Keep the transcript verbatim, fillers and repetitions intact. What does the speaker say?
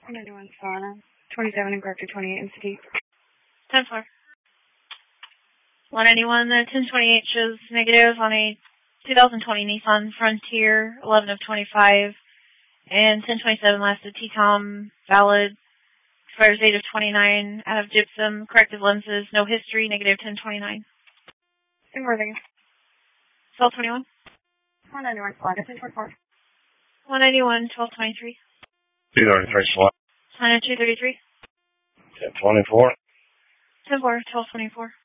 one ninety-one Savannah, twenty-seven and corrected twenty-eight in city. ten four. one ninety-one, the ten twenty-eight shows negative on a two thousand twenty Nissan Frontier, eleven of twenty-five. And ten twenty-seven lasted T COM, valid. Expires eight of twenty-nine, out of gypsum, corrective lenses, no history, negative ten twenty-nine. ten four, thank you. twelve twenty-one. one ninety-one Savannah, ten forty-four. one ninety-one, twelve twenty-three. two thirty-three slot. China two thirty-three. ten twenty-four. ten four, twelve twenty-four.